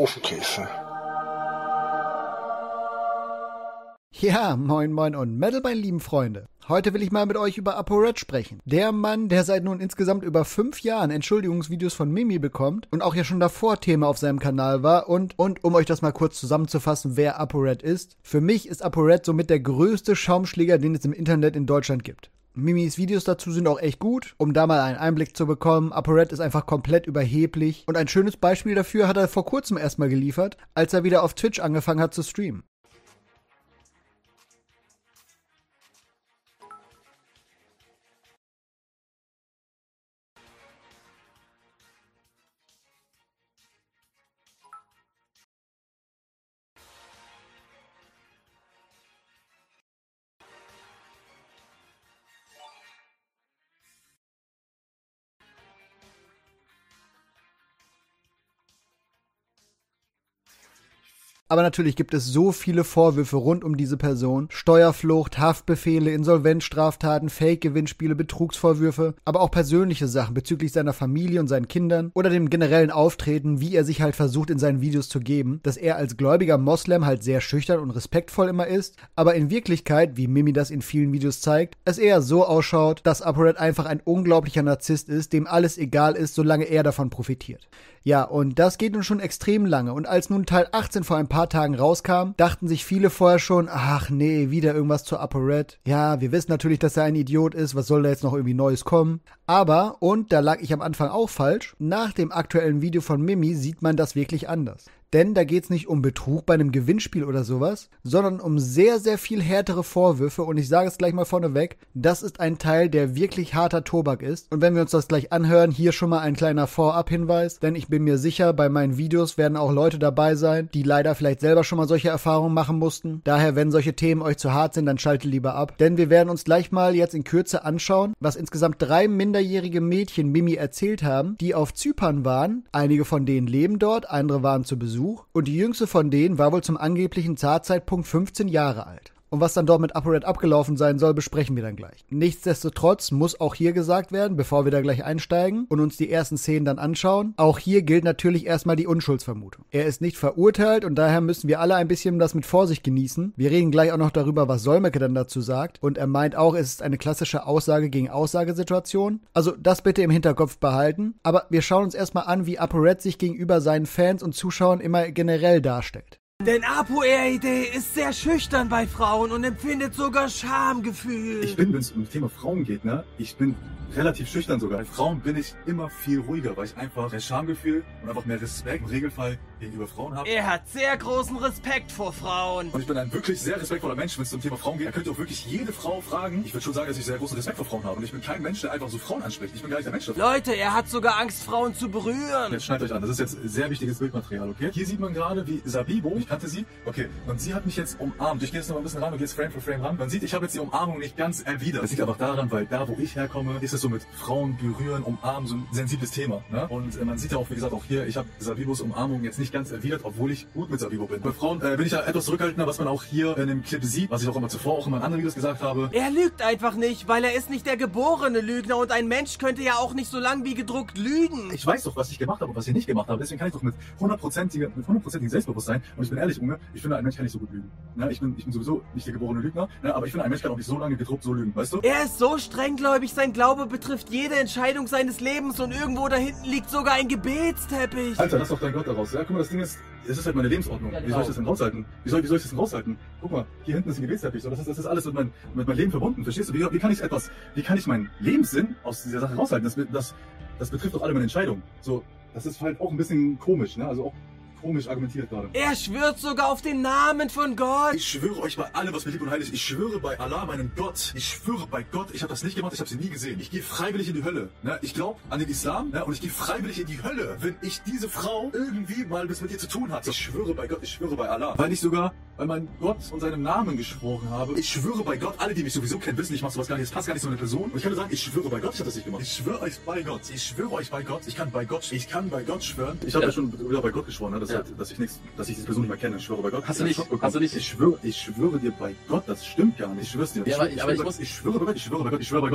Ofenkäse. Ja, moin moin und Metal, meine lieben Freunde. Heute will ich mal mit euch über ApoRed sprechen. Der Mann, der seit nun insgesamt über 5 Jahren Entschuldigungsvideos von Mimi bekommt und auch ja schon davor Thema auf seinem Kanal war und um euch das mal kurz zusammenzufassen, wer ApoRed ist. Für mich ist ApoRed somit der größte Schaumschläger, den es im Internet in Deutschland gibt. Mimis Videos dazu sind auch echt gut, um da mal einen Einblick zu bekommen. ApoRed ist einfach komplett überheblich und ein schönes Beispiel dafür hat er vor kurzem erstmal geliefert, als er wieder auf Twitch angefangen hat zu streamen. Aber natürlich gibt es so viele Vorwürfe rund um diese Person. Steuerflucht, Haftbefehle, Insolvenzstraftaten, Fake-Gewinnspiele, Betrugsvorwürfe, aber auch persönliche Sachen bezüglich seiner Familie und seinen Kindern oder dem generellen Auftreten, wie er sich halt versucht in seinen Videos zu geben, dass er als gläubiger Moslem halt sehr schüchtern und respektvoll immer ist, aber in Wirklichkeit, wie Mimi das in vielen Videos zeigt, es eher so ausschaut, dass ApoRed einfach ein unglaublicher Narzisst ist, dem alles egal ist, solange er davon profitiert. Ja, und das geht nun schon extrem lange. Und als nun Teil 18 vor ein paar Tagen rauskam, dachten sich viele vorher schon, ach nee, wieder irgendwas zu ApoRed. Ja, wir wissen natürlich, dass er ein Idiot ist, was soll da jetzt noch irgendwie Neues kommen? Aber, und da lag ich am Anfang auch falsch, nach dem aktuellen Video von Mimi sieht man das wirklich anders. Denn da geht's nicht um Betrug bei einem Gewinnspiel oder sowas, sondern um sehr, sehr viel härtere Vorwürfe. Und ich sage es gleich mal vorneweg, das ist ein Teil, der wirklich harter Tobak ist. Und wenn wir uns das gleich anhören, hier schon mal ein kleiner Vorab-Hinweis. Denn ich bin mir sicher, bei meinen Videos werden auch Leute dabei sein, die leider vielleicht selber schon mal solche Erfahrungen machen mussten. Daher, wenn solche Themen euch zu hart sind, dann schaltet lieber ab. Denn wir werden uns gleich mal jetzt in Kürze anschauen, was insgesamt 3 minderjährige Mädchen Mimi erzählt haben, die auf Zypern waren. Einige von denen leben dort, andere waren zu Besuch. Und die jüngste von denen war wohl zum angeblichen Zartzeitpunkt 15 Jahre alt. Und was dann dort mit ApoRed abgelaufen sein soll, besprechen wir dann gleich. Nichtsdestotrotz muss auch hier gesagt werden, bevor wir da gleich einsteigen und uns die ersten Szenen dann anschauen, auch hier gilt natürlich erstmal die Unschuldsvermutung. Er ist nicht verurteilt und daher müssen wir alle ein bisschen das mit Vorsicht genießen. Wir reden gleich auch noch darüber, was Solmecke dann dazu sagt. Und er meint auch, es ist eine klassische Aussage gegen Aussagesituation. Also das bitte im Hinterkopf behalten. Aber wir schauen uns erstmal an, wie ApoRed sich gegenüber seinen Fans und Zuschauern immer generell darstellt. Denn ApoRed ist sehr schüchtern bei Frauen und empfindet sogar Schamgefühl. Ich bin, wenn es um das Thema Frauen geht, ich bin relativ schüchtern sogar. Bei Frauen bin ich immer viel ruhiger, weil ich einfach mehr Schamgefühl und einfach mehr Respekt im Regelfall gegenüber Frauen habe. Er hat sehr großen Respekt vor Frauen. Und ich bin ein wirklich sehr respektvoller Mensch, wenn es zum Thema Frauen geht. Er könnte auch wirklich jede Frau fragen. Ich würde schon sagen, dass ich sehr großen Respekt vor Frauen habe. Und ich bin kein Mensch, der einfach so Frauen anspricht. Ich bin gar nicht der Mensch dafür. Leute, er hat sogar Angst, Frauen zu berühren. Jetzt schneidet euch an, das ist jetzt sehr wichtiges Bildmaterial, okay? Hier sieht man gerade, wie Sabibo, ich kannte sie, okay, und sie hat mich jetzt umarmt. Ich gehe jetzt noch mal ein bisschen ran und gehe jetzt Frame für Frame ran. Man sieht, ich habe jetzt die Umarmung nicht ganz erwidert. Das liegt einfach daran, weil da, wo ich herkomme, ist es so mit Frauen berühren, umarmen, so ein sensibles Thema, ne? Und man sieht ja auch, wie gesagt, auch hier, ich habe Sabibos Umarmung jetzt nicht ganz erwidert, obwohl ich gut mit Sabibo bin. Bei Frauen bin ich ja etwas zurückhaltender, was man auch hier in dem Clip sieht, was ich auch immer zuvor auch immer in anderen Videos gesagt habe. Er lügt einfach nicht, weil er ist nicht der geborene Lügner und ein Mensch könnte ja auch nicht so lang wie gedruckt lügen. Ich weiß doch, was ich gemacht habe und was ich nicht gemacht habe, deswegen kann ich doch mit hundertprozentigem Selbstbewusstsein, und ich bin ehrlich, Junge, ich finde, ein Mensch kann nicht so gut lügen. Ne? Ich bin sowieso nicht der geborene Lügner, ne? Aber ich finde, ein Mensch kann auch nicht so lange gedruckt so lügen, weißt du? Er ist so strenggläubig, sein Glaube betrifft jede Entscheidung seines Lebens und irgendwo da hinten liegt sogar ein Gebetsteppich. Alter, lass doch dein Gott daraus. Ja, guck mal, das Ding ist, es ist halt meine Lebensordnung. Ja, genau. Wie soll ich das denn raushalten? Wie soll ich das denn raushalten? Guck mal, hier hinten ist ein Gebetsteppich. So, das ist alles mit meinem Leben verbunden. Verstehst du? Wie kann ich meinen Lebenssinn aus dieser Sache raushalten? Das betrifft doch alle meine Entscheidungen. So, das ist halt auch ein bisschen komisch, ne? Also auch komisch argumentiert gerade. Er schwört sogar auf den Namen von Gott. Ich schwöre euch bei allem, was mir lieb und heilig ist. Ich schwöre bei Allah, meinem Gott. Ich schwöre bei Gott. Ich habe das nicht gemacht, ich habe sie nie gesehen. Ich gehe freiwillig in die Hölle. Ne? Ich glaube an den Islam, ne? Und ich gehe freiwillig in die Hölle, wenn ich diese Frau irgendwie mal was mit ihr zu tun hatte. Ich schwöre bei Gott, ich schwöre bei Allah. Weil ich sogar bei meinem Gott und seinem Namen gesprochen habe. Ich schwöre bei Gott, alle, die mich sowieso kennen, wissen, ich mache sowas gar nicht. Das passt gar nicht zu einer Person. Und ich kann nur sagen, ich schwöre bei Gott, ich habe das nicht gemacht. Ich schwöre euch bei Gott. Ich schwöre euch bei Gott. Ich kann bei Gott schwören. Ich habe ja schon wieder bei Gott geschworen, ne? Dass ich diese Person nicht mehr kenne. Ich schwöre bei Gott. Hast du nicht? Ich schwöre dir bei Gott, das stimmt gar nicht. Ich schwör's dir. Ja, ich schwöre bei Gott, ich schwöre bei Gott.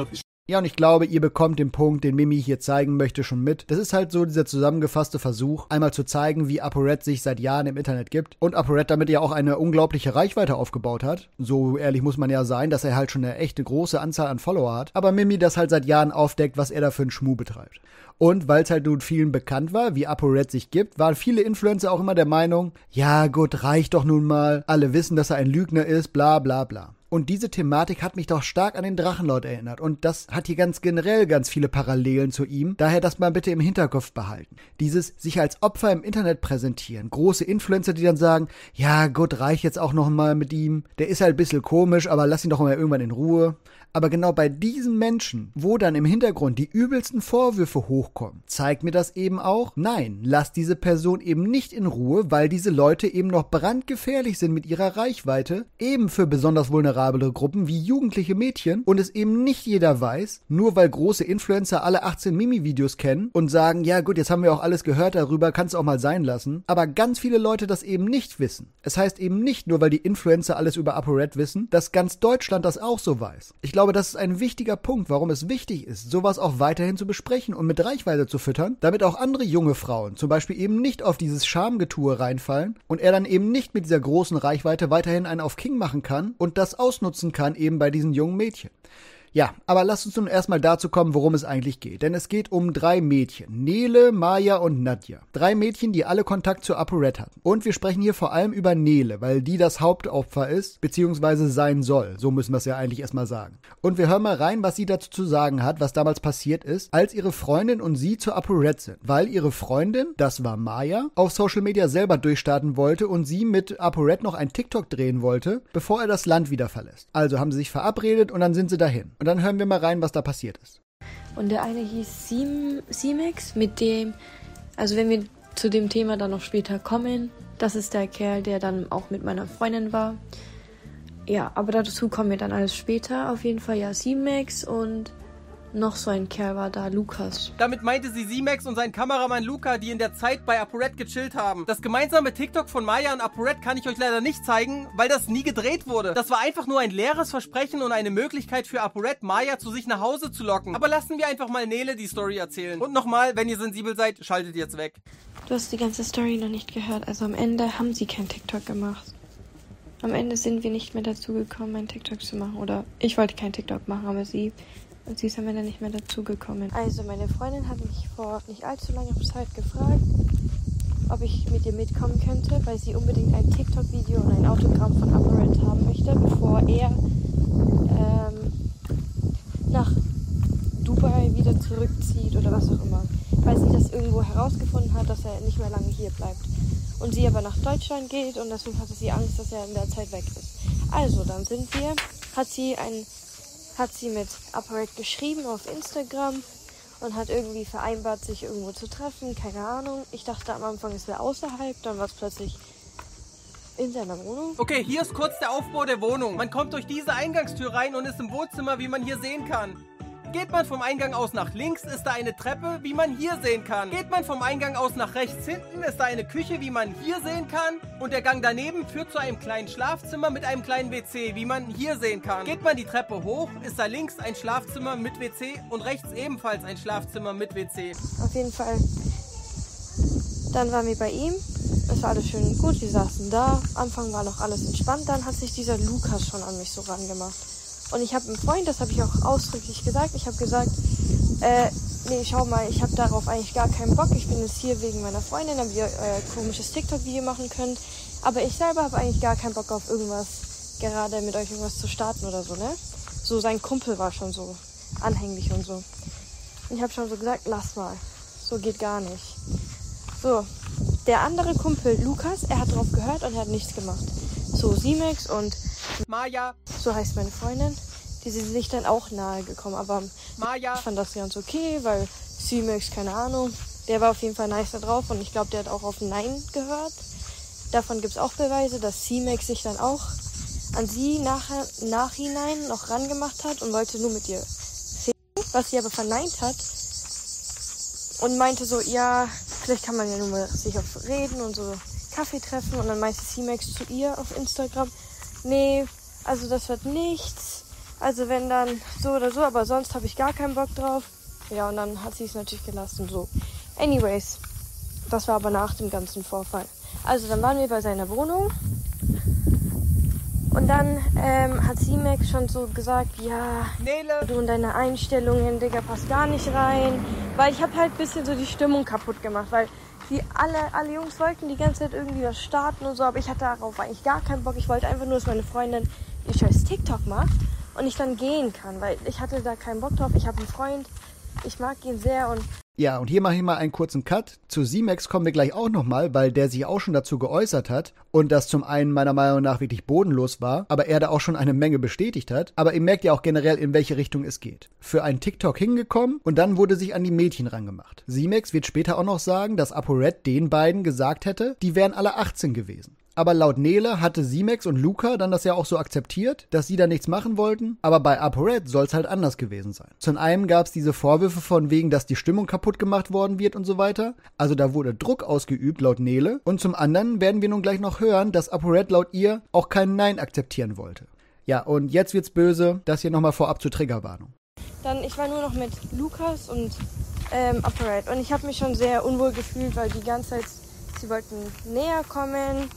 Ja, und ich glaube, ihr bekommt den Punkt, den Mimi hier zeigen möchte, schon mit. Das ist halt so dieser zusammengefasste Versuch, einmal zu zeigen, wie ApoRed sich seit Jahren im Internet gibt und ApoRed damit ja auch eine unglaubliche Reichweite aufgebaut hat. So ehrlich muss man ja sein, dass er halt schon eine echte große Anzahl an Follower hat. Aber Mimi das halt seit Jahren aufdeckt, was er da für einen Schmuh betreibt. Und weil es halt nun vielen bekannt war, wie ApoRed sich gibt, waren viele Influencer auch immer der Meinung, ja gut, reicht doch nun mal, alle wissen, dass er ein Lügner ist, bla bla bla. Und diese Thematik hat mich doch stark an den Drachenlord erinnert. Und das hat hier ganz generell ganz viele Parallelen zu ihm. Daher das mal bitte im Hinterkopf behalten. Dieses sich als Opfer im Internet präsentieren. Große Influencer, die dann sagen, ja gut, reicht jetzt auch noch mal mit ihm. Der ist halt ein bisschen komisch, aber lass ihn doch mal irgendwann in Ruhe. Aber genau bei diesen Menschen, wo dann im Hintergrund die übelsten Vorwürfe hochkommen, zeigt mir das eben auch, nein, lass diese Person eben nicht in Ruhe, weil diese Leute eben noch brandgefährlich sind mit ihrer Reichweite, eben für besonders vulnerable Gruppen wie jugendliche Mädchen und es eben nicht jeder weiß, nur weil große Influencer alle 18 Mimi-Videos kennen und sagen, ja gut, jetzt haben wir auch alles gehört darüber, kannst du auch mal sein lassen, aber ganz viele Leute das eben nicht wissen. Es heißt eben nicht, nur weil die Influencer alles über ApoRed wissen, dass ganz Deutschland das auch so weiß. Ich glaube, das ist ein wichtiger Punkt, warum es wichtig ist, sowas auch weiterhin zu besprechen und mit Reichweite zu füttern, damit auch andere junge Frauen zum Beispiel eben nicht auf dieses Schamgetue reinfallen und er dann eben nicht mit dieser großen Reichweite weiterhin einen auf King machen kann und das ausnutzen kann eben bei diesen jungen Mädchen. Ja, aber lasst uns nun erstmal dazu kommen, worum es eigentlich geht. Denn es geht um 3 Mädchen. Nele, Maya und Nadja. 3 Mädchen, die alle Kontakt zu ApoRed hatten. Und wir sprechen hier vor allem über Nele, weil die das Hauptopfer ist, beziehungsweise sein soll. So müssen wir es ja eigentlich erstmal sagen. Und wir hören mal rein, was sie dazu zu sagen hat, was damals passiert ist, als ihre Freundin und sie zu ApoRed sind. Weil ihre Freundin, das war Maya, auf Social Media selber durchstarten wollte und sie mit ApoRed noch ein TikTok drehen wollte, bevor er das Land wieder verlässt. Also haben sie sich verabredet und dann sind sie dahin. Und dann hören wir mal rein, was da passiert ist. Und der eine hieß Simex, mit dem, also wenn wir zu dem Thema dann noch später kommen, das ist der Kerl, der dann auch mit meiner Freundin war. Ja, aber dazu kommen wir dann alles später. Auf jeden Fall ja Simex und noch so ein Kerl war da, Lukas. Damit meinte sie Simex und seinen Kameramann Luca, die in der Zeit bei ApoRed gechillt haben. Das gemeinsame TikTok von Maya und ApoRed kann ich euch leider nicht zeigen, weil das nie gedreht wurde. Das war einfach nur ein leeres Versprechen und eine Möglichkeit für ApoRed, Maya zu sich nach Hause zu locken. Aber lassen wir einfach mal Nele die Story erzählen. Und nochmal, wenn ihr sensibel seid, schaltet jetzt weg. Du hast die ganze Story noch nicht gehört. Also am Ende haben sie kein TikTok gemacht. Am Ende sind wir nicht mehr dazu gekommen, ein TikTok zu machen. Oder ich wollte kein TikTok machen, aber sie ist am Ende nicht mehr dazu gekommen. Also meine Freundin hat mich vor nicht allzu langer Zeit gefragt, ob ich mit ihr mitkommen könnte, weil sie unbedingt ein TikTok-Video und ein Autogramm von ApoRed haben möchte, bevor er nach Dubai wieder zurückzieht oder was auch immer. Weil sie das irgendwo herausgefunden hat, dass er nicht mehr lange hier bleibt. Und sie aber nach Deutschland geht und deswegen hatte sie Angst, dass er in der Zeit weg ist. Also, dann hat sie mit ApoRed geschrieben auf Instagram und hat irgendwie vereinbart, sich irgendwo zu treffen, keine Ahnung. Ich dachte am Anfang, es wäre außerhalb, dann war es plötzlich in seiner Wohnung. Okay, hier ist kurz der Aufbau der Wohnung. Man kommt durch diese Eingangstür rein und ist im Wohnzimmer, wie man hier sehen kann. Geht man vom Eingang aus nach links, ist da eine Treppe, wie man hier sehen kann. Geht man vom Eingang aus nach rechts hinten, ist da eine Küche, wie man hier sehen kann. Und der Gang daneben führt zu einem kleinen Schlafzimmer mit einem kleinen WC, wie man hier sehen kann. Geht man die Treppe hoch, ist da links ein Schlafzimmer mit WC und rechts ebenfalls ein Schlafzimmer mit WC. Auf jeden Fall, dann waren wir bei ihm. Es war alles schön und gut, wir saßen da. Am Anfang war noch alles entspannt, dann hat sich dieser Lukas schon an mich so rangemacht. Und ich habe einen Freund, das habe ich auch ausdrücklich gesagt. Ich habe gesagt, nee, schau mal, ich habe darauf eigentlich gar keinen Bock. Ich bin jetzt hier wegen meiner Freundin, damit ihr euer komisches TikTok-Video machen könnt. Aber ich selber habe eigentlich gar keinen Bock auf irgendwas, gerade mit euch irgendwas zu starten oder so, ne? So, sein Kumpel war schon so anhänglich und so. Und ich habe schon so gesagt, lass mal, so geht gar nicht. So, der andere Kumpel, Lukas, er hat drauf gehört und er hat nichts gemacht. So, Simex und Maya, so heißt meine Freundin, die sind sich dann auch nahe gekommen, aber Maya ich fand das ganz okay, weil Simex, keine Ahnung, der war auf jeden Fall nice da drauf und ich glaube, der hat auch auf Nein gehört. Davon gibt es auch Beweise, dass Simex sich dann auch an sie nachhinein noch rangemacht hat und wollte nur mit ihr ficken, was sie aber verneint hat und meinte so, ja, vielleicht kann man ja nur mal sich auf reden und so Kaffee treffen und dann meinte Simex zu ihr auf Instagram, nee, also das wird nichts, Also wenn dann so oder so, aber sonst habe ich gar keinen Bock drauf. Ja, und dann hat sie es natürlich gelassen, so. Anyways, das war aber nach dem ganzen Vorfall. Also dann waren wir bei seiner Wohnung. Und dann hat C-Max schon so gesagt, ja, Nele, du und deine Einstellungen, Digga, passt gar nicht rein. Weil ich habe halt ein bisschen so die Stimmung kaputt gemacht, weil die alle Jungs wollten die ganze Zeit irgendwie was starten und so, aber ich hatte darauf eigentlich gar keinen Bock. Ich wollte einfach nur, dass meine Freundin ihr scheiß TikTok macht und ich dann gehen kann, weil ich hatte da keinen Bock drauf. Ich habe einen Freund, ich mag ihn sehr und... Ja, und hier mache ich mal einen kurzen Cut. Zu C-Max kommen wir gleich auch nochmal, weil der sich auch schon dazu geäußert hat und das zum einen meiner Meinung nach wirklich bodenlos war, aber er da auch schon eine Menge bestätigt hat. Aber ihr merkt ja auch generell, in welche Richtung es geht. Für einen TikTok hingekommen und dann wurde sich an die Mädchen rangemacht. C-Max wird später auch noch sagen, dass ApoRed den beiden gesagt hätte, die wären alle 18 gewesen. Aber laut Nele hatte C-Max und Luca dann das ja auch so akzeptiert, dass sie da nichts machen wollten. Aber bei ApoRed soll es halt anders gewesen sein. Zum einen gab es diese Vorwürfe von wegen, dass die Stimmung kaputt gemacht worden wird und so weiter. Also da wurde Druck ausgeübt laut Nele. Und zum anderen werden wir nun gleich noch hören, dass ApoRed laut ihr auch kein Nein akzeptieren wollte. Ja, und jetzt wird's böse. Das hier nochmal vorab zur Triggerwarnung. Dann, ich war nur noch mit Lukas und ApoRed. Und ich habe mich schon sehr unwohl gefühlt, weil die ganze Zeit, sie wollten näher kommen.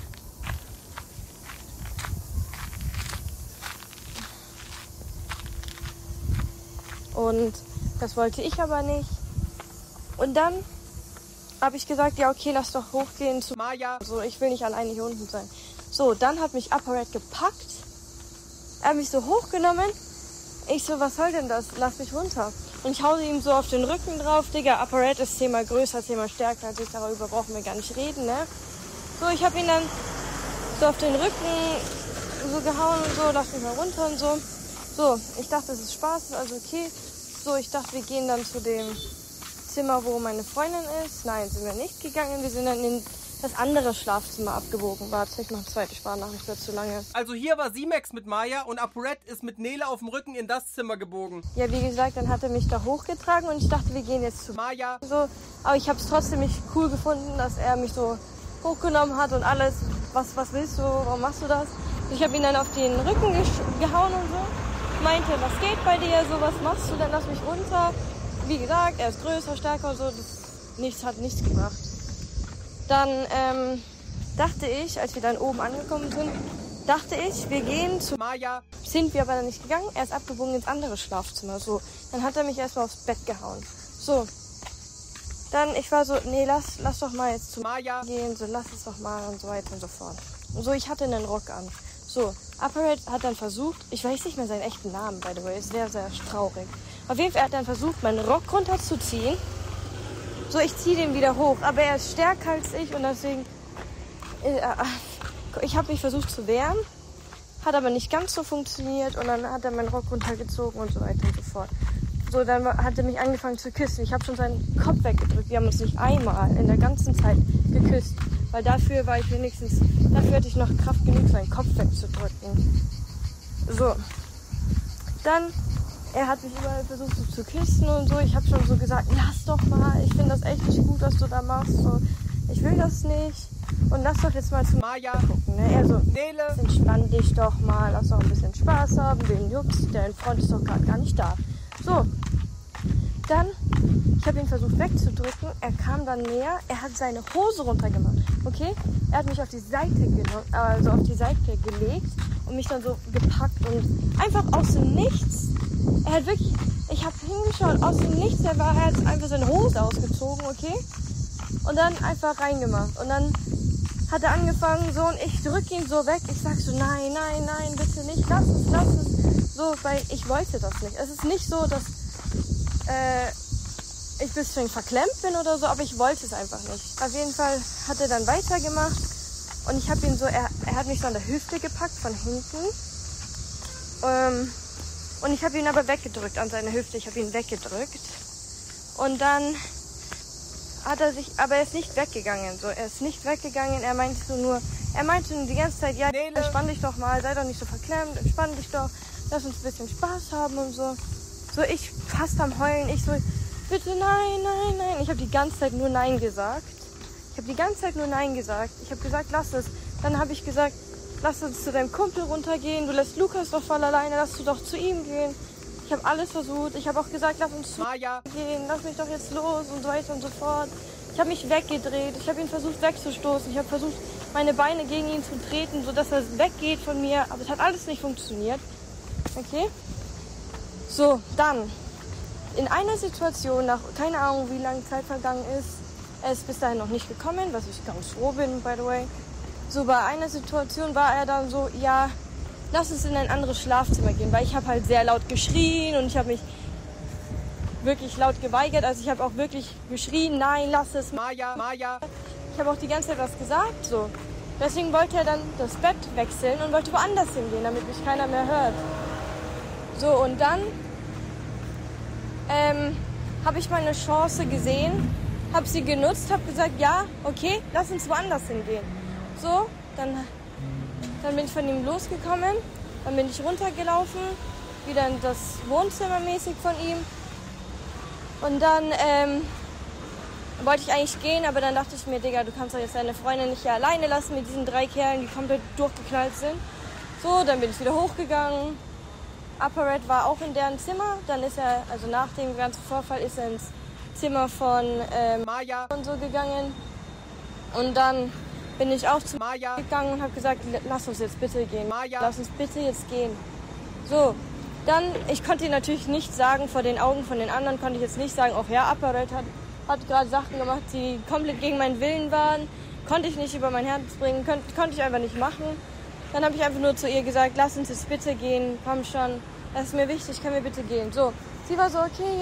Und das wollte ich aber nicht. Und dann habe ich gesagt, ja okay, lass doch hochgehen zu Maya. So, ich will nicht alleine hier unten sein. So, dann hat mich ApoRed gepackt. Er hat mich so hochgenommen. Ich so, was soll denn das? Lass mich runter. Und ich hau ihm so auf den Rücken drauf. Digga, ApoRed ist 10-mal größer, 10-mal stärker als ich. Darüber brauchen wir gar nicht reden, ne? So, ich habe ihn dann so auf den Rücken so gehauen und so. Lass mich mal runter und so. So, ich dachte, das ist Spaß, also okay. So, ich dachte, wir gehen dann zu dem Zimmer, wo meine Freundin ist. Nein, sind wir nicht gegangen. Wir sind dann in das andere Schlafzimmer abgebogen. Warte, ich mache eine zweite Sprachnachricht, wird zu lange. Also hier war C-Max mit Maya und ApoRed ist mit Nele auf dem Rücken in das Zimmer gebogen. Ja, wie gesagt, dann hat er mich da hochgetragen und ich dachte, wir gehen jetzt zu Maya. So, aber ich habe es trotzdem nicht cool gefunden, dass er mich so hochgenommen hat und alles. Was willst du? Warum machst du das? Ich habe ihn dann auf den Rücken gehauen und so. Meinte, was geht bei dir, so was machst du, dann lass mich runter. Wie gesagt, er ist größer, stärker und so, hat nichts gebracht. Dann dachte ich, als wir dann oben angekommen sind, wir gehen zu Maya. Sind wir aber dann nicht gegangen, er ist abgebogen ins andere Schlafzimmer. So, dann hat er mich erstmal aufs Bett gehauen. So, dann ich war so, nee, lass doch mal jetzt zu Maya gehen, so lass es doch mal und so weiter und so fort. Und so, ich hatte einen Rock an. So, ApoRed hat dann versucht, ich weiß nicht mehr seinen echten Namen, by the way, ist sehr, sehr traurig. Auf jeden Fall hat er dann versucht, meinen Rock runterzuziehen. So, ich ziehe den wieder hoch, aber er ist stärker als ich und deswegen, ich habe mich versucht zu wehren, hat aber nicht ganz so funktioniert und dann hat er meinen Rock runtergezogen und so weiter und so fort. So, dann hat er mich angefangen zu küssen. Ich habe schon seinen Kopf weggedrückt. Wir haben uns nicht einmal in der ganzen Zeit geküsst. Weil dafür hatte ich noch Kraft genug, seinen Kopf wegzudrücken. So. Dann, er hat mich überall versucht so zu küssen und so. Ich habe schon so gesagt, lass doch mal. Ich finde das echt nicht gut, was du da machst. So, ich will das nicht. Und lass doch jetzt mal zu Maya gucken. Ne? Er so, Nele. entspann dich doch mal. Lass doch ein bisschen Spaß haben. Wen juckt's? Dein Freund ist doch gerade gar nicht da. So, dann, ich habe ihn versucht wegzudrücken, er kam dann näher, er hat seine Hose runtergemacht, okay? Er hat mich auf die Seite gelegt und mich dann so gepackt und einfach aus dem Nichts, er hat wirklich, ich habe hingeschaut, aus dem Nichts, er hat einfach seine Hose ausgezogen, okay? Und dann einfach reingemacht und dann hat er angefangen so und ich drücke ihn so weg, ich sag so, nein, bitte nicht, lass es. So, weil ich wollte das nicht. Es ist nicht so, dass ich ein bisschen verklemmt bin oder so, aber ich wollte es einfach nicht. Auf jeden Fall hat er dann weitergemacht und ich habe ihn so, er hat mich so an der Hüfte gepackt von hinten und ich habe ihn aber weggedrückt an seine Hüfte, ich habe ihn weggedrückt und dann hat er sich, aber er ist nicht weggegangen, er meinte nur die ganze Zeit, ja, entspann dich doch mal, sei doch nicht so verklemmt, entspann dich doch, lass uns ein bisschen Spaß haben und so. So, ich fast am Heulen, ich so, bitte nein. Ich habe die ganze Zeit nur Nein gesagt. Ich habe gesagt, lass es. Dann habe ich gesagt, lass uns zu deinem Kumpel runtergehen, du lässt Lukas doch voll alleine, lass du doch zu ihm gehen. Ich habe alles versucht, ich habe auch gesagt, lass uns zu Maja, gehen, lass mich doch jetzt los und so weiter und so fort. Ich habe mich weggedreht, ich habe ihn versucht wegzustoßen, ich habe versucht, meine Beine gegen ihn zu treten, sodass er weggeht von mir, aber es hat alles nicht funktioniert. Okay? So, dann, in einer Situation, nach keine Ahnung, wie lange Zeit vergangen ist, er ist bis dahin noch nicht gekommen, was ich ganz froh bin, by the way. So, bei einer Situation war er dann so, ja, lass uns in ein anderes Schlafzimmer gehen, weil ich habe halt sehr laut geschrien und ich habe mich wirklich laut geweigert. Also ich habe auch wirklich geschrien, nein, lass es. Maja. Ich habe auch die ganze Zeit was gesagt, so. Deswegen wollte er dann das Bett wechseln und wollte woanders hingehen, damit mich keiner mehr hört. So, und dann habe ich meine Chance gesehen, habe sie genutzt, habe gesagt, ja, okay, lass uns woanders hingehen. So, dann bin ich von ihm losgekommen, dann bin ich runtergelaufen, wieder in das Wohnzimmer mäßig von ihm. Und dann wollte ich eigentlich gehen, aber dann dachte ich mir, Digga, du kannst doch jetzt deine Freundin nicht hier alleine lassen mit diesen 3 Kerlen, die komplett durchgeknallt sind. So, dann bin ich wieder hochgegangen. ApoRed war auch in deren Zimmer. Dann ist er, also nach dem ganzen Vorfall, ist er ins Zimmer von Maja und so gegangen. Und dann bin ich auch zu Maja gegangen und habe gesagt, lass uns jetzt bitte gehen. Maja. Lass uns bitte jetzt gehen. So, dann, ich konnte ihr natürlich nicht sagen, vor den Augen von den anderen konnte ich jetzt nicht sagen, auch ja, ApoRed hat gerade Sachen gemacht, die komplett gegen meinen Willen waren. Konnte ich nicht über mein Herz bringen, konnte ich einfach nicht machen. Dann habe ich einfach nur zu ihr gesagt, lass uns jetzt bitte gehen, komm schon, das ist mir wichtig, können wir bitte gehen. So, sie war so, okay,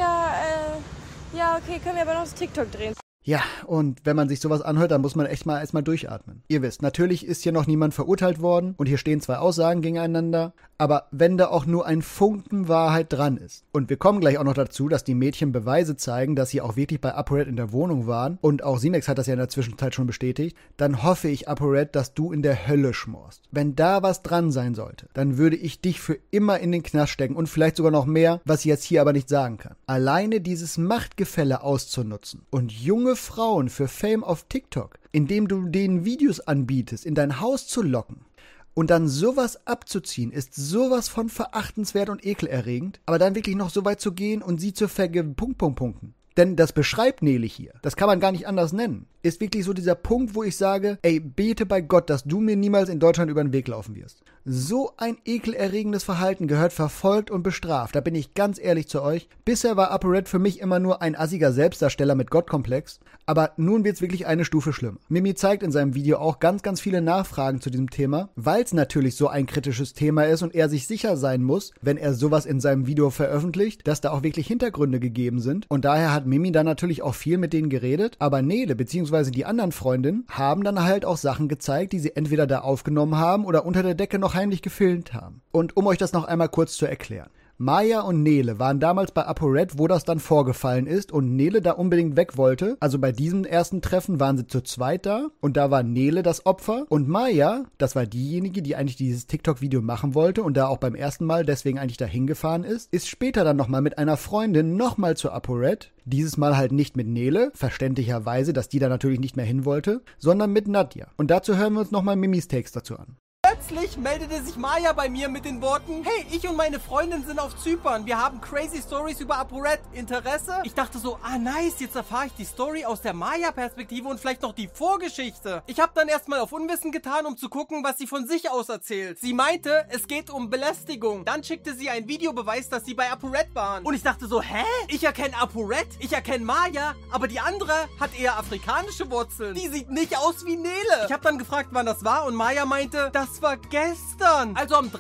ja, okay, können wir aber noch das TikTok drehen. Ja, und wenn man sich sowas anhört, dann muss man echt mal erstmal durchatmen. Ihr wisst, natürlich ist hier noch niemand verurteilt worden und hier stehen 2 Aussagen gegeneinander, aber wenn da auch nur ein Funken Wahrheit dran ist. Und wir kommen gleich auch noch dazu, dass die Mädchen Beweise zeigen, dass sie auch wirklich bei ApoRed in der Wohnung waren und auch Simex hat das ja in der Zwischenzeit schon bestätigt, dann hoffe ich, ApoRed, dass du in der Hölle schmorst. Wenn da was dran sein sollte, dann würde ich dich für immer in den Knast stecken und vielleicht sogar noch mehr, was ich jetzt hier aber nicht sagen kann. Alleine dieses Machtgefälle auszunutzen und junge Frauen für Fame auf TikTok, indem du denen Videos anbietest, in dein Haus zu locken und dann sowas abzuziehen, ist sowas von verachtenswert und ekelerregend, aber dann wirklich noch so weit zu gehen und sie zu punkten. Denn das beschreibt Nele hier, das kann man gar nicht anders nennen, ist wirklich so dieser Punkt, wo ich sage, ey, bete bei Gott, dass du mir niemals in Deutschland über den Weg laufen wirst. So ein ekelerregendes Verhalten gehört verfolgt und bestraft, da bin ich ganz ehrlich zu euch. Bisher war ApoRed für mich immer nur ein assiger Selbstdarsteller mit Gottkomplex, aber nun wird's wirklich eine Stufe schlimmer. Mimi zeigt in seinem Video auch ganz, ganz viele Nachfragen zu diesem Thema, weil es natürlich so ein kritisches Thema ist und er sich sicher sein muss, wenn er sowas in seinem Video veröffentlicht, dass da auch wirklich Hintergründe gegeben sind. Und daher hat Mimi dann natürlich auch viel mit denen geredet, aber Nele bzw. die anderen Freundinnen haben dann halt auch Sachen gezeigt, die sie entweder da aufgenommen haben oder unter der Decke noch heimlich gefilmt haben. Und um euch das noch einmal kurz zu erklären. Maja und Nele waren damals bei ApoRed, wo das dann vorgefallen ist und Nele da unbedingt weg wollte. Also bei diesem ersten Treffen waren sie zu zweit da und da war Nele das Opfer und Maja, das war diejenige, die eigentlich dieses TikTok-Video machen wollte und da auch beim ersten Mal deswegen eigentlich dahin gefahren ist später dann nochmal mit einer Freundin nochmal zu ApoRed. Dieses Mal halt nicht mit Nele, verständlicherweise, dass die da natürlich nicht mehr hin wollte, sondern mit Nadja. Und dazu hören wir uns nochmal Mimis Text dazu an. Plötzlich meldete sich Maja bei mir mit den Worten, hey, ich und meine Freundin sind auf Zypern, wir haben crazy Stories über ApoRed, Interesse? Ich dachte so, nice, jetzt erfahre ich die Story aus der Maja-Perspektive und vielleicht noch die Vorgeschichte. Ich habe dann erstmal auf Unwissen getan, um zu gucken, was sie von sich aus erzählt. Sie meinte, es geht um Belästigung. Dann schickte sie ein Videobeweis, dass sie bei ApoRed waren. Und ich dachte so, hä? Ich erkenne ApoRed, ich erkenne Maja, aber die andere hat eher afrikanische Wurzeln. Die sieht nicht aus wie Nele. Ich habe dann gefragt, wann das war und Maja meinte, das war gestern. Also am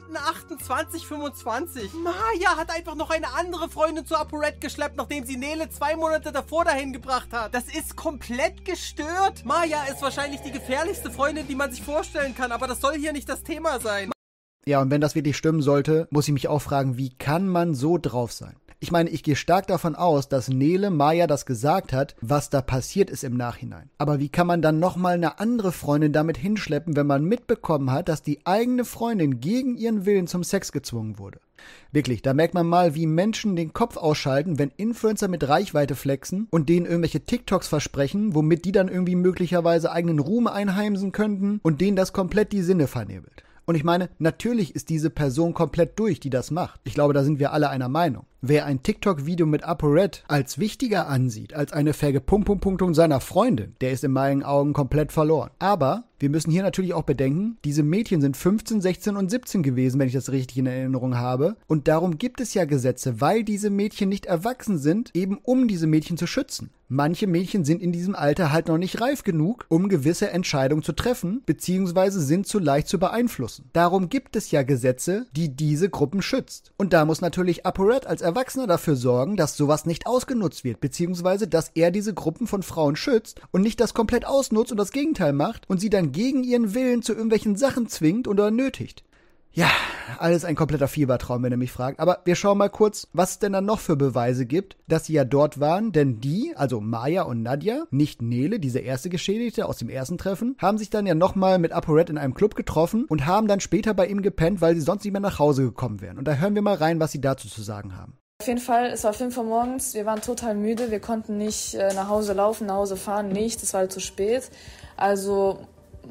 13.08.2025. Maja hat einfach noch eine andere Freundin zu ApoRed geschleppt, nachdem sie Nele 2 Monate davor dahin gebracht hat. Das ist komplett gestört. Maja ist wahrscheinlich die gefährlichste Freundin, die man sich vorstellen kann, aber das soll hier nicht das Thema sein. Ja, und wenn das wirklich stimmen sollte, muss ich mich auch fragen, wie kann man so drauf sein? Ich meine, ich gehe stark davon aus, dass Nele Maja das gesagt hat, was da passiert ist im Nachhinein. Aber wie kann man dann nochmal eine andere Freundin damit hinschleppen, wenn man mitbekommen hat, dass die eigene Freundin gegen ihren Willen zum Sex gezwungen wurde? Wirklich, da merkt man mal, wie Menschen den Kopf ausschalten, wenn Influencer mit Reichweite flexen und denen irgendwelche TikToks versprechen, womit die dann irgendwie möglicherweise eigenen Ruhm einheimsen könnten und denen das komplett die Sinne vernebelt. Und ich meine, natürlich ist diese Person komplett durch, die das macht. Ich glaube, da sind wir alle einer Meinung. Wer ein TikTok-Video mit ApoRed als wichtiger ansieht als eine Vergepunktung seiner Freundin, der ist in meinen Augen komplett verloren. Aber wir müssen hier natürlich auch bedenken, diese Mädchen sind 15, 16 und 17 gewesen, wenn ich das richtig in Erinnerung habe. Und darum gibt es ja Gesetze, weil diese Mädchen nicht erwachsen sind, eben um diese Mädchen zu schützen. Manche Mädchen sind in diesem Alter halt noch nicht reif genug, um gewisse Entscheidungen zu treffen, beziehungsweise sind zu leicht zu beeinflussen. Darum gibt es ja Gesetze, die diese Gruppen schützt. Und da muss natürlich ApoRed als Erwachsener dafür sorgen, dass sowas nicht ausgenutzt wird, beziehungsweise dass er diese Gruppen von Frauen schützt und nicht das komplett ausnutzt und das Gegenteil macht und sie dann gegen ihren Willen zu irgendwelchen Sachen zwingt oder nötigt. Ja, alles ein kompletter Fiebertraum, wenn ihr mich fragt. Aber wir schauen mal kurz, was es denn dann noch für Beweise gibt, dass sie ja dort waren. Denn die, also Maya und Nadja, nicht Nele, diese erste Geschädigte aus dem ersten Treffen, haben sich dann ja nochmal mit ApoRed in einem Club getroffen und haben dann später bei ihm gepennt, weil sie sonst nicht mehr nach Hause gekommen wären. Und da hören wir mal rein, was sie dazu zu sagen haben. Auf jeden Fall, es war 5 Uhr morgens, wir waren total müde, wir konnten nicht nach Hause laufen, nach Hause fahren, nicht, es war halt zu spät. Also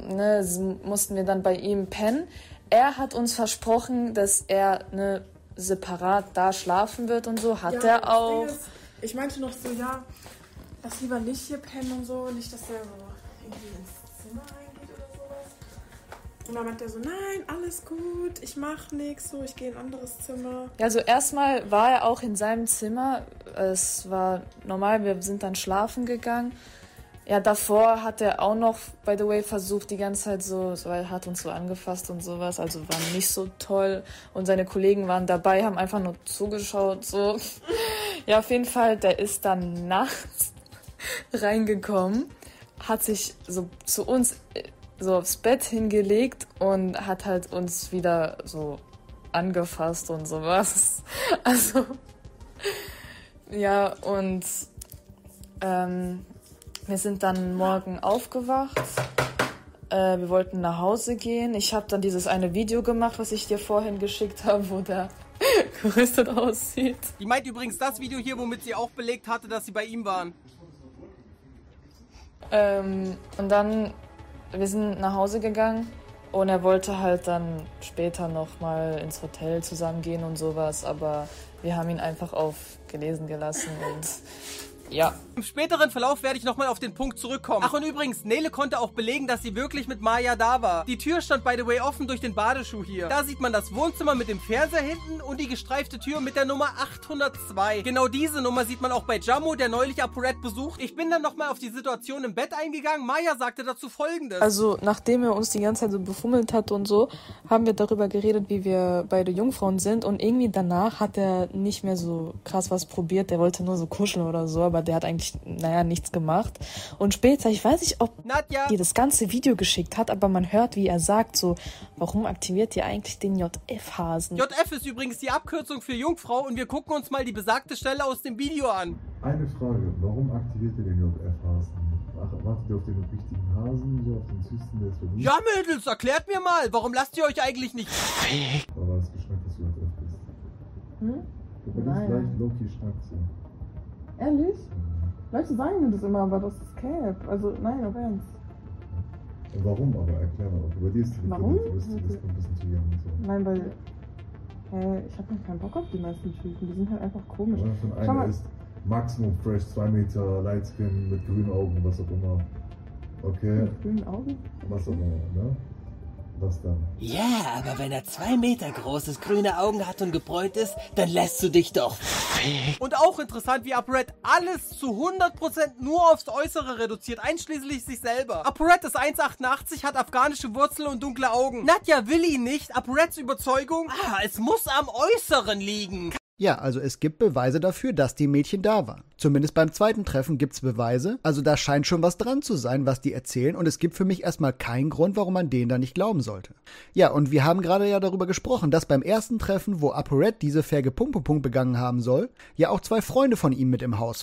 mussten wir dann bei ihm pennen. Er hat uns versprochen, dass er separat da schlafen wird und so, hat er auch. Ist, ich meinte noch so, ja, lass lieber nicht hier pennen und so, nicht, dass er so irgendwie ins Zimmer reingeht oder sowas. Und dann meinte er so, nein, alles gut, ich mach nichts, so, ich gehe in ein anderes Zimmer. Ja, also erstmal war er auch in seinem Zimmer, es war normal, wir sind dann schlafen gegangen. Ja, davor hat er auch noch, by the way, versucht die ganze Zeit so, er hat uns so angefasst und sowas, also war nicht so toll. Und seine Kollegen waren dabei, haben einfach nur zugeschaut, so. Ja, auf jeden Fall, der ist dann nachts reingekommen, hat sich so zu uns so aufs Bett hingelegt und hat halt uns wieder so angefasst und sowas. Also, ja, und, wir sind dann morgen aufgewacht. Wir wollten nach Hause gehen. Ich habe dann dieses eine Video gemacht, was ich dir vorhin geschickt habe, wo der gerüstet aussieht. Die meint übrigens das Video hier, womit sie auch belegt hatte, dass sie bei ihm waren. Und dann, wir sind nach Hause gegangen und er wollte halt dann später nochmal ins Hotel zusammen gehen und sowas, aber wir haben ihn einfach auf gelesen gelassen und ja. Im späteren Verlauf werde ich nochmal auf den Punkt zurückkommen. Ach und übrigens, Nele konnte auch belegen, dass sie wirklich mit Maya da war. Die Tür stand by the way offen durch den Badeschuh hier. Da sieht man das Wohnzimmer mit dem Fernseher hinten und die gestreifte Tür mit der Nummer 802. Genau diese Nummer sieht man auch bei Jammo, der neulich ApoRed besucht. Ich bin dann nochmal auf die Situation im Bett eingegangen. Maya sagte dazu Folgendes. Also, nachdem er uns die ganze Zeit so befummelt hat und so, haben wir darüber geredet, wie wir beide Jungfrauen sind und irgendwie danach hat er nicht mehr so krass was probiert. Der wollte nur so kuscheln oder so, aber der hat eigentlich, nichts gemacht. Und später, ich weiß nicht, ob Nadja ihr das ganze Video geschickt hat, aber man hört, wie er sagt so, warum aktiviert ihr eigentlich den JF-Hasen? JF ist übrigens die Abkürzung für Jungfrau und wir gucken uns mal die besagte Stelle aus dem Video an. Eine Frage, warum aktiviert ihr den JF-Hasen? Wartet ihr auf den richtigen Hasen, so auf den süßen, der ist verliebt? Ja, Mädels, erklärt mir mal, warum lasst ihr euch eigentlich nicht Aber es geschmeckt, dass du JF bist. Du bist leicht Loki schnackt so. Ehrlich? Leute sagen mir das immer, aber das ist Cap. Also, nein, auf Ernst. Und warum aber? Erklär mal. Bei dir ist die Warum? Du bist ein bisschen zu jung und so. Nein, weil ich habe keinen Bock auf die meisten Typen. Die sind halt einfach komisch. Oder von einer ist Maximum fresh, 2 Meter, Lightskin, mit grünen Augen, was auch immer. Okay? Mit grünen Augen? Was auch immer, ne? Was dann? Ja, aber wenn er 2 Meter groß ist, grüne Augen hat und gebräunt ist, dann lässt du dich doch Und auch interessant, wie ApoRed alles zu 100% nur aufs Äußere reduziert, einschließlich sich selber. ApoRed ist 1,88, hat afghanische Wurzeln und dunkle Augen. Nadja will ihn nicht. ApoReds Überzeugung, es muss am Äußeren liegen. Ja, also es gibt Beweise dafür, dass die Mädchen da waren. Zumindest beim zweiten Treffen gibt's Beweise. Also da scheint schon was dran zu sein, was die erzählen. Und es gibt für mich erstmal keinen Grund, warum man denen da nicht glauben sollte. Ja, und wir haben gerade ja darüber gesprochen, dass beim ersten Treffen, wo ApoRed diese Vergepunktung begangen haben soll, ja auch 2 Freunde von ihm mit im Haus waren.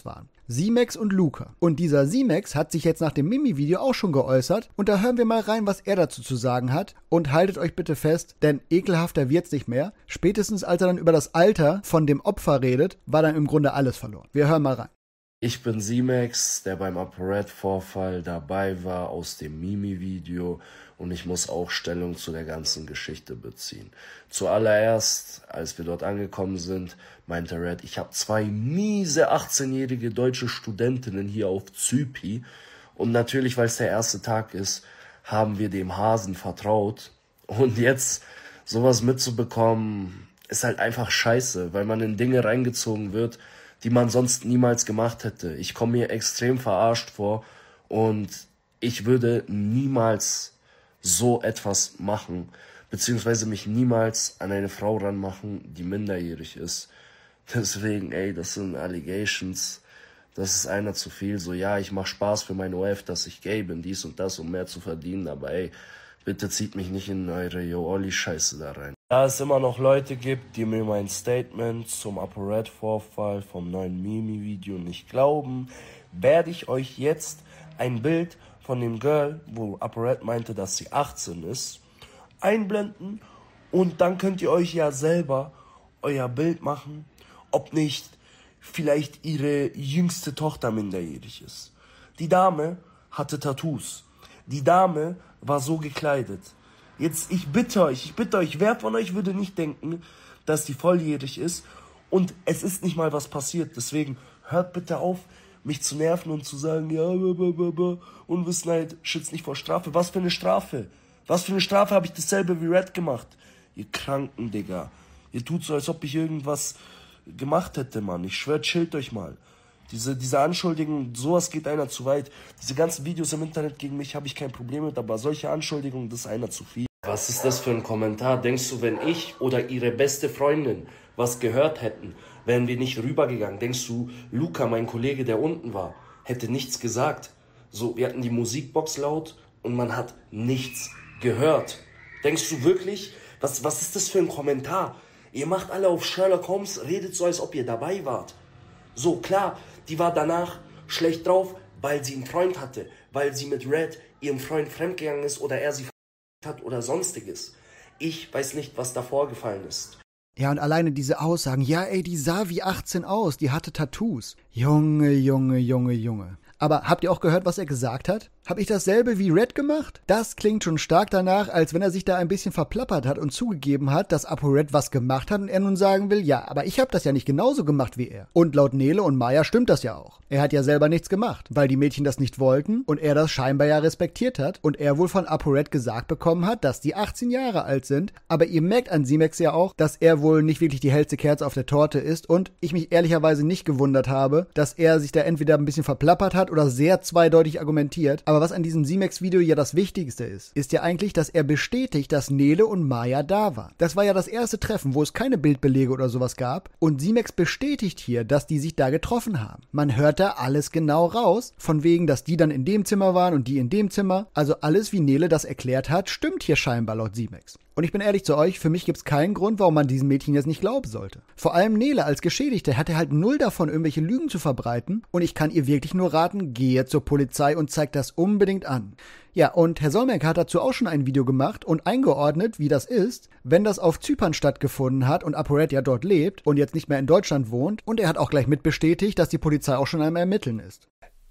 Simex und Luca. Und dieser Simex hat sich jetzt nach dem Mimi-Video auch schon geäußert und da hören wir mal rein, was er dazu zu sagen hat und haltet euch bitte fest, denn ekelhafter wird's nicht mehr. Spätestens als er dann über das Alter von dem Opfer redet, war dann im Grunde alles verloren. Wir hören mal rein. Ich bin Simex, der beim ApoRed-Vorfall dabei war aus dem Mimi-Video und ich muss auch Stellung zu der ganzen Geschichte beziehen. Zuallererst, als wir dort angekommen sind, meinte Red, ich habe 2 miese 18-jährige deutsche Studentinnen hier auf Zypi und natürlich, weil es der erste Tag ist, haben wir dem Hasen vertraut und jetzt sowas mitzubekommen, ist halt einfach scheiße, weil man in Dinge reingezogen wird, die man sonst niemals gemacht hätte. Ich komme mir extrem verarscht vor und ich würde niemals so etwas machen, beziehungsweise mich niemals an eine Frau ranmachen, die minderjährig ist. Deswegen, das sind Allegations, das ist einer zu viel. So, ja, ich mache Spaß für meine OF, dass ich gay bin, dies und das, um mehr zu verdienen, aber bitte zieht mich nicht in eure Yo-Olli-Scheiße da rein. Da es immer noch Leute gibt, die mir mein Statement zum ApoRed-Vorfall vom neuen Mimi-Video nicht glauben, werde ich euch jetzt ein Bild von dem Girl, wo ApoRed meinte, dass sie 18 ist, einblenden und dann könnt ihr euch ja selber euer Bild machen, ob nicht vielleicht ihre jüngste Tochter minderjährig ist. Die Dame hatte Tattoos. Die Dame war so gekleidet. Jetzt, ich bitte euch, wer von euch würde nicht denken, dass die volljährig ist und es ist nicht mal was passiert. Deswegen hört bitte auf, mich zu nerven und zu sagen, ja, Unwissenheit schützt nicht vor Strafe. Was für eine Strafe? Was für eine Strafe habe ich dasselbe wie Red gemacht? Ihr Kranken, Digga. Ihr tut so, als ob ich irgendwas gemacht hätte, Mann. Ich schwör, chillt euch mal. Diese Anschuldigungen, sowas geht einer zu weit. Diese ganzen Videos im Internet gegen mich habe ich kein Problem mit, aber solche Anschuldigungen, das ist einer zu viel. Was ist das für ein Kommentar? Denkst du, wenn ich oder ihre beste Freundin was gehört hätten, wären wir nicht rübergegangen? Denkst du, Luca, mein Kollege, der unten war, hätte nichts gesagt? So, wir hatten die Musikbox laut und man hat nichts gehört. Denkst du wirklich, was ist das für ein Kommentar? Ihr macht alle auf Sherlock Holmes, redet so, als ob ihr dabei wart. So, klar, die war danach schlecht drauf, weil sie einen Freund hatte, weil sie mit Red ihrem Freund fremdgegangen ist oder er sie hat oder sonstiges. Ich weiß nicht, was da vorgefallen ist. Ja, und alleine diese Aussagen, ja, die sah wie 18 aus, die hatte Tattoos. Junge. Aber habt ihr auch gehört, was er gesagt hat? Habe ich dasselbe wie Red gemacht? Das klingt schon stark danach, als wenn er sich da ein bisschen verplappert hat und zugegeben hat, dass ApoRed was gemacht hat und er nun sagen will, ja, aber ich habe das ja nicht genauso gemacht wie er. Und laut Nele und Maya stimmt das ja auch. Er hat ja selber nichts gemacht, weil die Mädchen das nicht wollten und er das scheinbar ja respektiert hat und er wohl von ApoRed gesagt bekommen hat, dass die 18 Jahre alt sind. Aber ihr merkt an Simex ja auch, dass er wohl nicht wirklich die hellste Kerze auf der Torte ist und ich mich ehrlicherweise nicht gewundert habe, dass er sich da entweder ein bisschen verplappert hat oder sehr zweideutig argumentiert. Aber was an diesem Simex-Video ja das Wichtigste ist ja eigentlich, dass er bestätigt, dass Nele und Maya da waren. Das war ja das erste Treffen, wo es keine Bildbelege oder sowas gab. Und Simex bestätigt hier, dass die sich da getroffen haben. Man hört da alles genau raus, von wegen, dass die dann in dem Zimmer waren und die in dem Zimmer. Also alles, wie Nele das erklärt hat, stimmt hier scheinbar laut Simex. Und ich bin ehrlich zu euch, für mich gibt's keinen Grund, warum man diesen Mädchen jetzt nicht glauben sollte. Vor allem Nele als Geschädigte hatte halt null davon, irgendwelche Lügen zu verbreiten. Und ich kann ihr wirklich nur raten, gehe zur Polizei und zeigt das unbedingt an. Ja, und Herr Solmecke hat dazu auch schon ein Video gemacht und eingeordnet, wie das ist, wenn das auf Zypern stattgefunden hat und ApoRed ja dort lebt und jetzt nicht mehr in Deutschland wohnt. Und er hat auch gleich mitbestätigt, dass die Polizei auch schon am Ermitteln ist.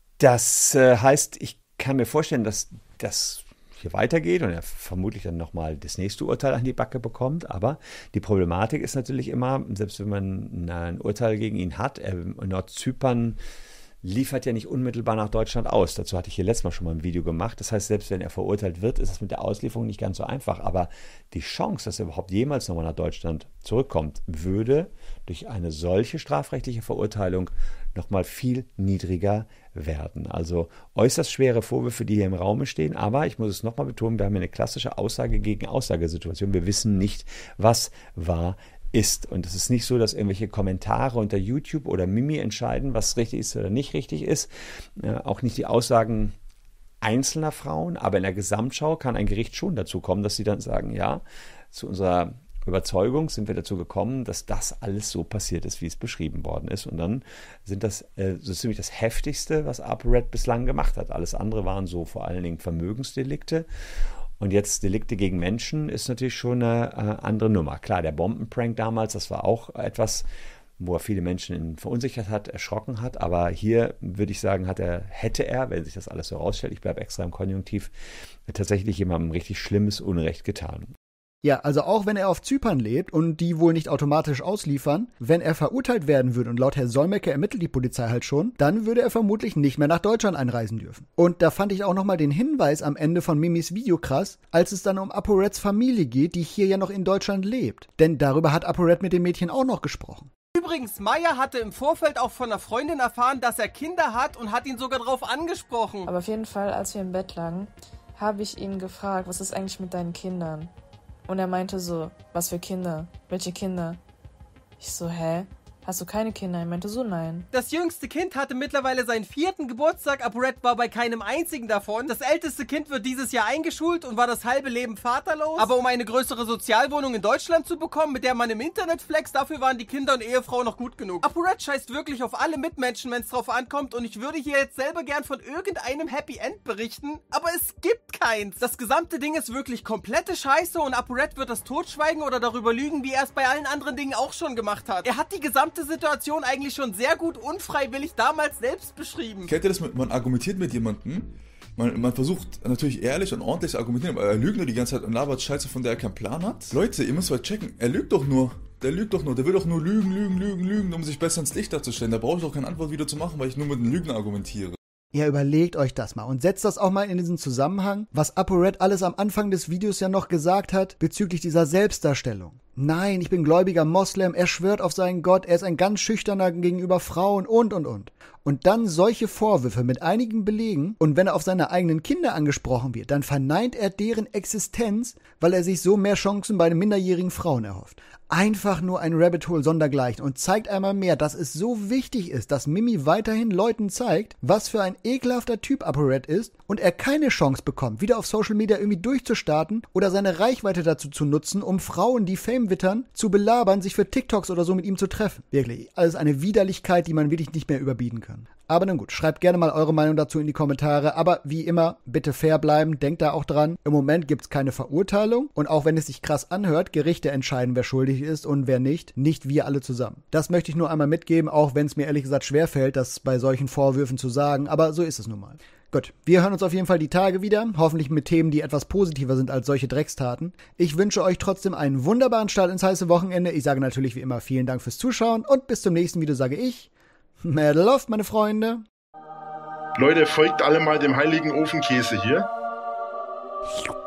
Das heißt, ich kann mir vorstellen, dass das hier weitergeht und er vermutlich dann nochmal das nächste Urteil an die Backe bekommt. Aber die Problematik ist natürlich immer, selbst wenn man ein Urteil gegen ihn hat, Nordzypern liefert ja nicht unmittelbar nach Deutschland aus. Dazu hatte ich hier letztes Mal schon mal ein Video gemacht. Das heißt, selbst wenn er verurteilt wird, ist es mit der Auslieferung nicht ganz so einfach. Aber die Chance, dass er überhaupt jemals nochmal nach Deutschland zurückkommt, würde durch eine solche strafrechtliche Verurteilung nochmal viel niedriger werden. Also äußerst schwere Vorwürfe, die hier im Raum stehen. Aber ich muss es nochmal betonen, wir haben hier eine klassische Aussage gegen Aussagesituation. Wir wissen nicht, was wahr ist. Und es ist nicht so, dass irgendwelche Kommentare unter YouTube oder Mimi entscheiden, was richtig ist oder nicht richtig ist. Auch nicht die Aussagen einzelner Frauen, aber in der Gesamtschau kann ein Gericht schon dazu kommen, dass sie dann sagen, ja, zu unserer Überzeugung sind wir dazu gekommen, dass das alles so passiert ist, wie es beschrieben worden ist. Und dann sind das so ziemlich das Heftigste, was ApoRed bislang gemacht hat. Alles andere waren so vor allen Dingen Vermögensdelikte. Und jetzt Delikte gegen Menschen ist natürlich schon eine andere Nummer. Klar, der Bombenprank damals, das war auch etwas, wo er viele Menschen verunsichert hat, erschrocken hat. Aber hier würde ich sagen, hätte er, wenn sich das alles so rausstellt, ich bleibe extra im Konjunktiv, tatsächlich jemandem richtig schlimmes Unrecht getan. Ja, also auch wenn er auf Zypern lebt und die wohl nicht automatisch ausliefern, wenn er verurteilt werden würde und laut Herr Solmecke ermittelt die Polizei halt schon, dann würde er vermutlich nicht mehr nach Deutschland einreisen dürfen. Und da fand ich auch nochmal den Hinweis am Ende von Mimis Video krass, als es dann um ApoReds Familie geht, die hier ja noch in Deutschland lebt. Denn darüber hat ApoRed mit dem Mädchen auch noch gesprochen. Übrigens, Maya hatte im Vorfeld auch von einer Freundin erfahren, dass er Kinder hat und hat ihn sogar drauf angesprochen. Aber auf jeden Fall, als wir im Bett lagen, habe ich ihn gefragt, was ist eigentlich mit deinen Kindern? Und er meinte so, was für Kinder? Welche Kinder? Ich so, hä? Hast du keine Kinder? Er meinte so, nein. Das jüngste Kind hatte mittlerweile seinen 4. Geburtstag. ApoRed war bei keinem einzigen davon. Das älteste Kind wird dieses Jahr eingeschult und war das halbe Leben vaterlos. Aber um eine größere Sozialwohnung in Deutschland zu bekommen, mit der man im Internet flext, dafür waren die Kinder und Ehefrau noch gut genug. ApoRed scheißt wirklich auf alle Mitmenschen, wenn es drauf ankommt. Und ich würde hier jetzt selber gern von irgendeinem Happy End berichten, aber es gibt keins. Das gesamte Ding ist wirklich komplette Scheiße und ApoRed wird das totschweigen oder darüber lügen, wie er es bei allen anderen Dingen auch schon gemacht hat. Er hat die gesamte Situation eigentlich schon sehr gut unfreiwillig damals selbst beschrieben. Kennt ihr das? Man argumentiert mit jemandem, man versucht natürlich ehrlich und ordentlich zu argumentieren, aber er lügt nur die ganze Zeit und labert Scheiße, von der er keinen Plan hat. Leute, ihr müsst mal checken, er lügt doch nur. Der lügt doch nur, der will doch nur lügen, um sich besser ins Licht darzustellen. Da brauche ich doch keine Antwort wieder zu machen, weil ich nur mit den Lügen argumentiere. Ja, überlegt euch das mal und setzt das auch mal in diesen Zusammenhang, was ApoRed alles am Anfang des Videos ja noch gesagt hat bezüglich dieser Selbstdarstellung. Nein, ich bin gläubiger Moslem, er schwört auf seinen Gott, er ist ein ganz schüchterner gegenüber Frauen und. Und dann solche Vorwürfe mit einigen Belegen und wenn er auf seine eigenen Kinder angesprochen wird, dann verneint er deren Existenz, weil er sich so mehr Chancen bei den minderjährigen Frauen erhofft. Einfach nur ein Rabbit Hole sondergleichen und zeigt einmal mehr, dass es so wichtig ist, dass Mimi weiterhin Leuten zeigt, was für ein ekelhafter Typ ApoRed ist und er keine Chance bekommt, wieder auf Social Media irgendwie durchzustarten oder seine Reichweite dazu zu nutzen, um Frauen, die Fame wittern, zu belabern, sich für TikToks oder so mit ihm zu treffen. Wirklich, alles eine Widerlichkeit, die man wirklich nicht mehr überbieten kann. Aber nun gut, schreibt gerne mal eure Meinung dazu in die Kommentare. Aber wie immer, bitte fair bleiben, denkt da auch dran. Im Moment gibt's keine Verurteilung. Und auch wenn es sich krass anhört, Gerichte entscheiden, wer schuldig ist und wer nicht. Nicht wir alle zusammen. Das möchte ich nur einmal mitgeben, auch wenn es mir ehrlich gesagt schwerfällt, das bei solchen Vorwürfen zu sagen. Aber so ist es nun mal. Gut, wir hören uns auf jeden Fall die Tage wieder. Hoffentlich mit Themen, die etwas positiver sind als solche Dreckstaten. Ich wünsche euch trotzdem einen wunderbaren Start ins heiße Wochenende. Ich sage natürlich wie immer vielen Dank fürs Zuschauen. Und bis zum nächsten Video sage ich... Mad Love, meine Freunde. Leute, folgt alle mal dem heiligen Ofenkäse hier.